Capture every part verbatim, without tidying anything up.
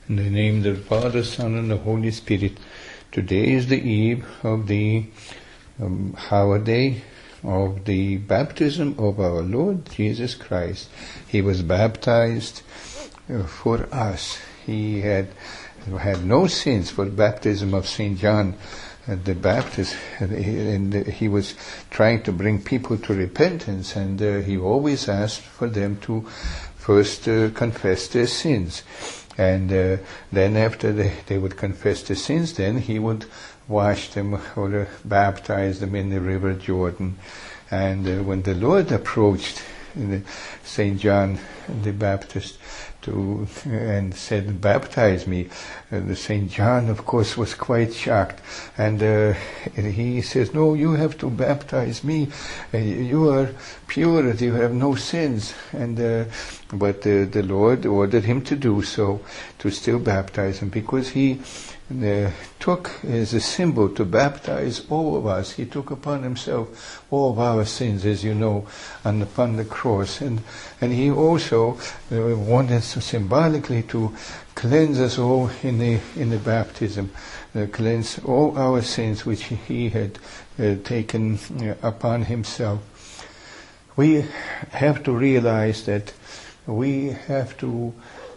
In the name of the Father, Son, and the Holy Spirit. Today is the eve of the um, holiday of the baptism of our Lord Jesus Christ. He was baptized uh, for us. He had had no sins for baptism of Saint John uh, the Baptist, and he was trying to bring people to repentance, and uh, he always asked for them to first uh, confess their sins. And uh, then after they, they would confess their sins, then he would wash them or uh, baptize them in the river Jordan. And uh, when the Lord approached uh, Saint John the Baptist to uh, and said, "Baptize me," uh, the Saint John, of course, was quite shocked. And uh, he says, "No, you have to baptize me. Uh, you are pure. You have no sins." And uh, but uh, the Lord ordered him to do so, to still baptize him, because he uh, took as a symbol to baptize all of us. He took upon himself all of our sins, as you know, on, upon the cross. And and he also uh, wanted to symbolically to cleanse us all in the in the baptism, uh, cleanse all our sins which he had uh, taken uh, upon himself. We have to realize that we have to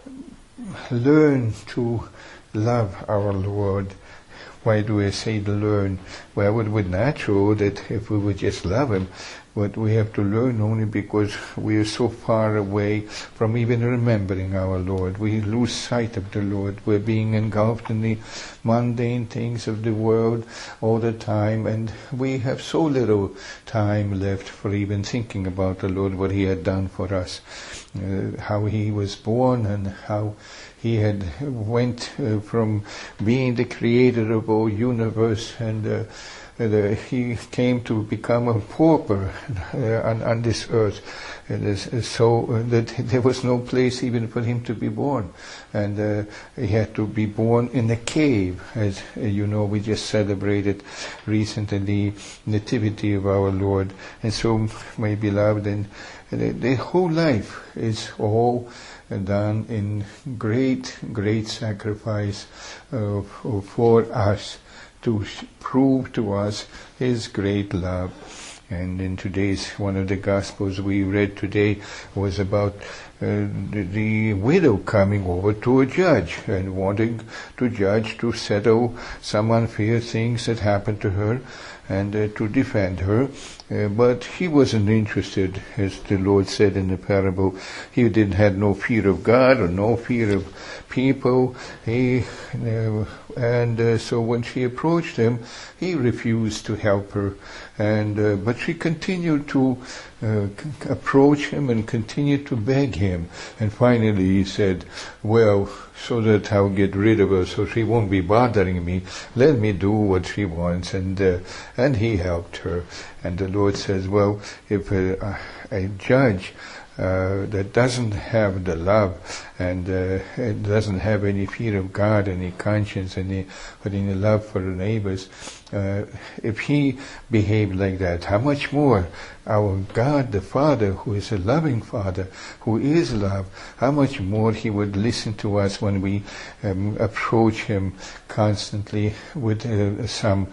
learn to love our Lord. Why do I say to learn? Well, it would be natural that if we would just love Him, but we have to learn only because we are so far away from even remembering our Lord. We lose sight of the Lord. We're being engulfed in the mundane things of the world all the time, and we have so little time left for even thinking about the Lord, what He had done for us, uh, how He was born, and how He had went uh, from being the creator of all universe, and uh, uh, He came to become a pauper uh, on, on this earth, uh, so uh, that there was no place even for Him to be born, and uh, He had to be born in a cave, as uh, you know. We just celebrated recently the nativity of our Lord, and so, my beloved, and the, the whole life is all done in great, great sacrifice uh, for us, to prove to us His great love. And in today's, one of the Gospels we read today was about uh, the, the widow coming over to a judge and wanting to judge to settle some unfair things that happened to her, and uh, to defend her. Uh, but he wasn't interested, as the Lord said in the parable. He didn't had no fear of God or no fear of people. He uh, and uh, so when she approached him, he refused to help her. And uh, but she continued to uh, c- approach him and continued to beg him. And finally, he said, "Well, so that I'll get rid of her, so she won't be bothering me, let me do what she wants." And uh, and he helped her. And the Lord says, well, if a, a judge uh, that doesn't have the love and uh, doesn't have any fear of God, any conscience, any, any love for the neighbors, uh, if he behaved like that, how much more our God the Father, who is a loving Father, who is love, how much more He would listen to us when we um, approach Him constantly with uh, some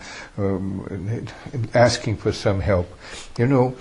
um, asking for some help. You know,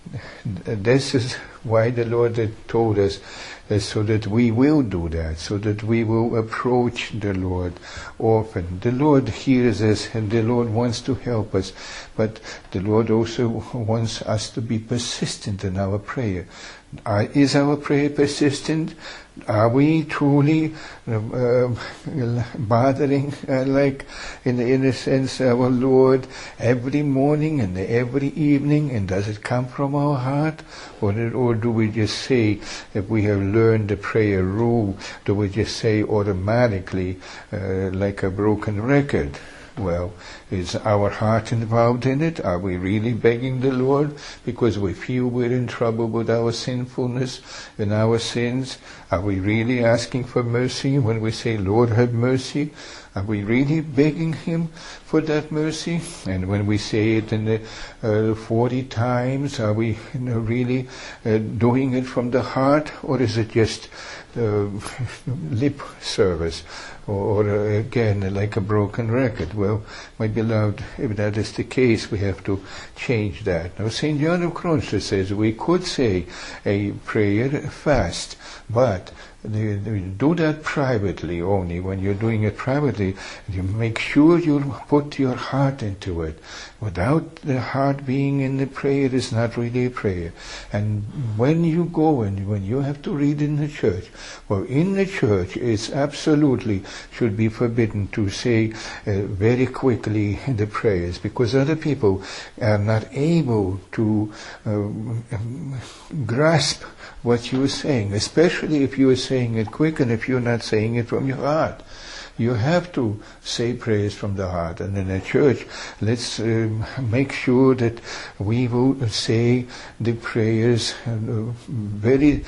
this is why the Lord had told us, uh, so that we will do that, so that we will approach the Lord often. The Lord hears us, and the Lord wants to help us, but the Lord also wants us to be persistent in our prayer. Uh, is our prayer persistent? Are we truly uh, bothering, uh, like, in, in a sense, our Lord every morning and every evening? And does it come from our heart? Or, or do we just say, if we have learned the prayer rule, do we just say automatically, uh, like a broken record? Well, is our heart involved in it? Are we really begging the Lord because we feel we're in trouble with our sinfulness and our sins? Are we really asking for mercy when we say, "Lord, have mercy"? Are we really begging Him for that mercy? And when we say it in the uh, forty times, are we, you know, really uh, doing it from the heart, or is it just uh, lip service, or, or uh, again, like a broken record. Well, my beloved, if that is the case, we have to change that. Now, Saint John of Kronstadt says we could say a prayer fast, but do that privately only. When you're doing it privately, you make sure you put your heart into it. Without the heart being in the prayer, it's not really a prayer. And when you go and when you have to read in the church, well, in the church, it's absolutely should be forbidden to say uh, very quickly the prayers, because other people are not able to uh, grasp what you are saying, especially if you are saying it quick and if you're not saying it from your heart. You have to say prayers from the heart. And in a church, let's um, make sure that we will say the prayers uh, very,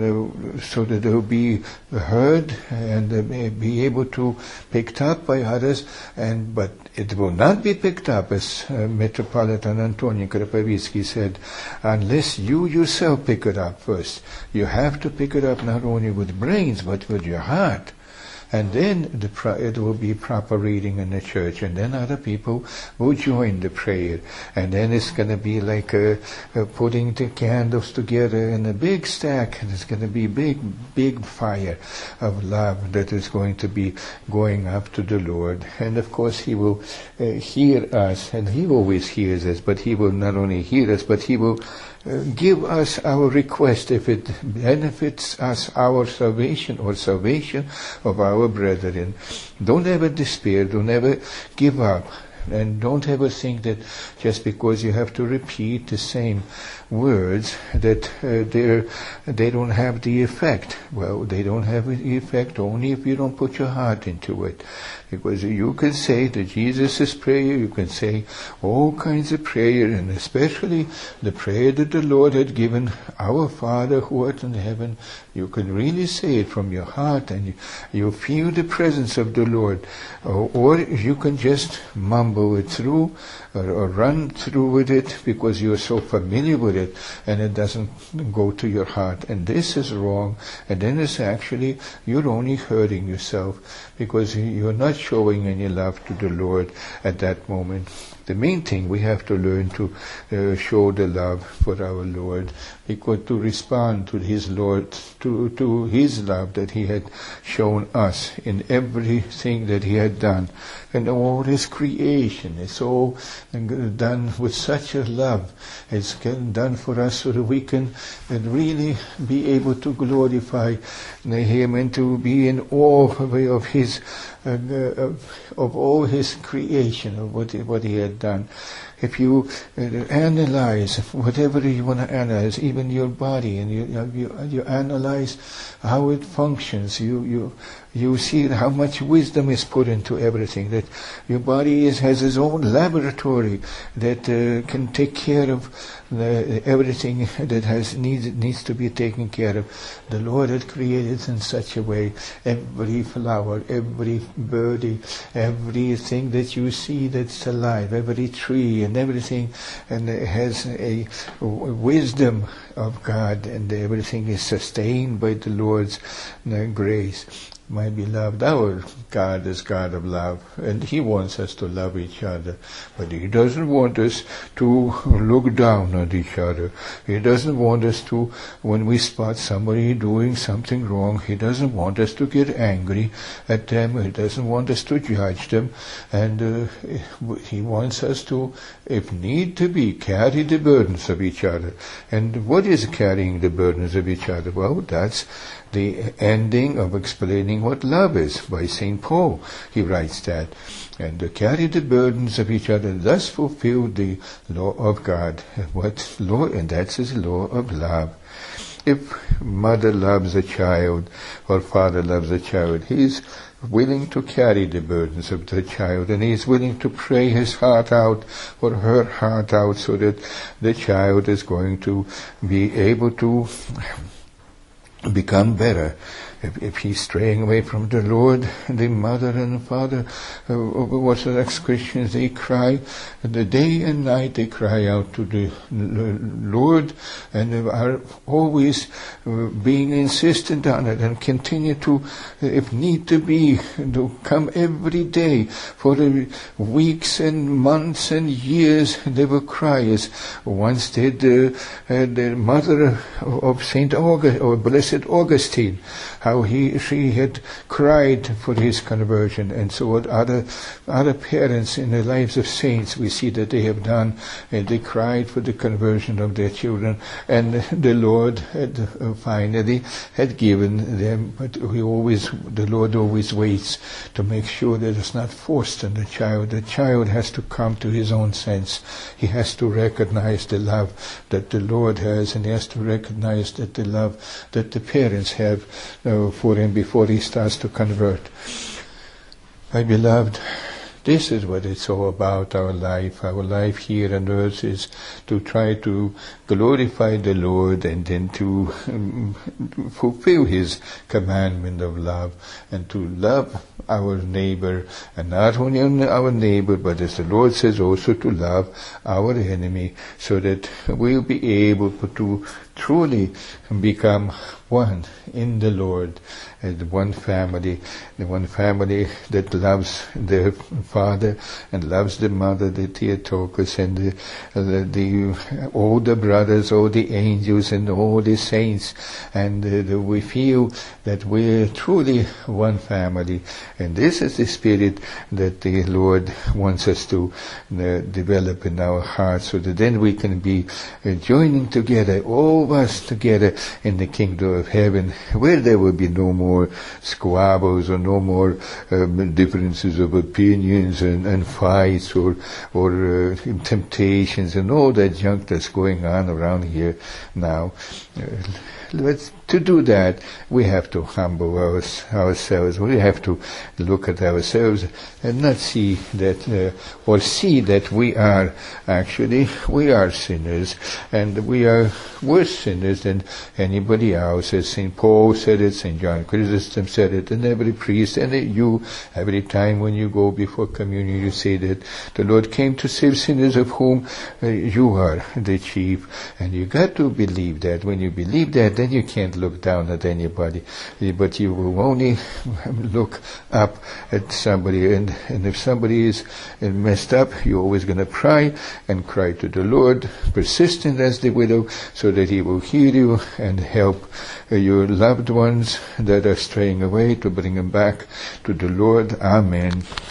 uh, so that they will be heard and uh, be able to picked up by others. And but it will not be picked up, as uh, Metropolitan Antonian Krapavitsky said, unless you yourself pick it up first. You have to pick it up not only with brains, but with your heart. And then the pro- it will be proper reading in the church, and then other people will join the prayer. And then it's going to be like uh, uh, putting the candles together in a big stack, and it's going to be big, big fire of love that is going to be going up to the Lord. And of course He will uh, hear us, and He always hears us, but He will not only hear us, but He will Uh, give us our request if it benefits us, our salvation or salvation of our brethren. Don't ever despair, don't ever give up, and don't ever think that just because you have to repeat the same words that uh, they're, they don't have the effect. Well, they don't have the effect only if you don't put your heart into it. Because you can say the Jesus' prayer, you can say all kinds of prayer, and especially the prayer that the Lord had given, Our Father who art in heaven. You can really say it from your heart, and you, you feel the presence of the Lord. Or, or you can just mumble it through, or, or run through with it because you're so familiar with it, and it doesn't go to your heart. And this is wrong, and then it's actually, you're only hurting yourself, because you're not showing any love to the Lord at that moment. The main thing, we have to learn to uh, show the love for our Lord, because to respond to His Lord, to, to His love that He had shown us in everything that He had done. And all His creation, it's all done with such a love. It's done for us so that we can really be able to glorify Him and to be in awe of His, uh, of, of all His creation, of what, what He had done. If you uh, analyze whatever you want to analyze, even your body, and you you, you analyze how it functions, you you you see how much wisdom is put into everything. That your body is, has its own laboratory that uh, can take care of the, everything that has needs needs to be taken care of. The Lord had created in such a way every flower, every birdie, everything that you see that's alive, every tree and everything, and it has a wisdom of God, and everything is sustained by the Lord's uh, grace. My beloved, our God is God of love, and He wants us to love each other, but He doesn't want us to look down on each other. He doesn't want us to, when we spot somebody doing something wrong, He doesn't want us to get angry at them. He doesn't want us to judge them, and uh, He wants us to, if need to be, carry the burdens of each other. And what is carrying the burdens of each other? Well, that's the ending of explaining what love is by Saint Paul. He writes that. And to carry the burdens of each other, thus fulfill the law of God. What law? And that's His law of love. If mother loves a child, or father loves a child, he is willing to carry the burdens of the child, and he is willing to pray his heart out or her heart out, so that the child is going to be able to become better. if, if he's straying away from the Lord, the mother and father, uh, Orthodox Christians, they cry, the day and night they cry out to the Lord, and are always uh, being insistent on it, and continue to, if need to be, to come every day for the weeks and months and years. They will cry, as once did uh, uh, the mother of Saint August, or Blessed Augustine, how he she had cried for his conversion, and so what other other parents in the lives of saints we see that they have done, and they cried for the conversion of their children, and the Lord had uh, finally had given them. But we always, the Lord always waits to make sure that it's not forced on the child. The child has to come to his own sense. He has to recognize the love that the Lord has, and he has to recognize that the love that the parents have uh, for him before he starts to convert. My beloved, this is what it's all about, our life. Our life here on earth is to try to glorify the Lord, and then to um, fulfill His commandment of love, and to love our neighbor, and not only our neighbor, but as the Lord says, also to love our enemy, so that we'll be able to truly become one in the Lord, as one family, the one family that loves the father and loves the mother, the Theotokos, and the, the, the all the brothers, all the angels, and all the saints, and uh, the, we feel that we're truly one family, and this is the spirit that the Lord wants us to uh, develop in our hearts, so that then we can be uh, joining together, all of us together in the kingdom of heaven, where there will be no more squabbles, or no more um, differences of opinions, and, and fights, or or uh, temptations, and all that junk that's going on around here now. Uh, let's to do that, we have to humble our, ourselves. We have to look at ourselves and not see that, uh, or see that we are actually, we are sinners, and we are worse sinners than anybody else. As Saint Paul said it, Saint John Chrysostom said it, and every priest, and you, every time when you go before communion, you say that the Lord came to save sinners, of whom uh, you are the chief. And you got to believe that. When you believe that, then you can't look down at anybody, but you will only look up at somebody, and, and if somebody is messed up, you're always going to cry and cry to the Lord, persistent as the widow, so that He will hear you and help uh, your loved ones that are straying away, to bring them back to the Lord. Amen.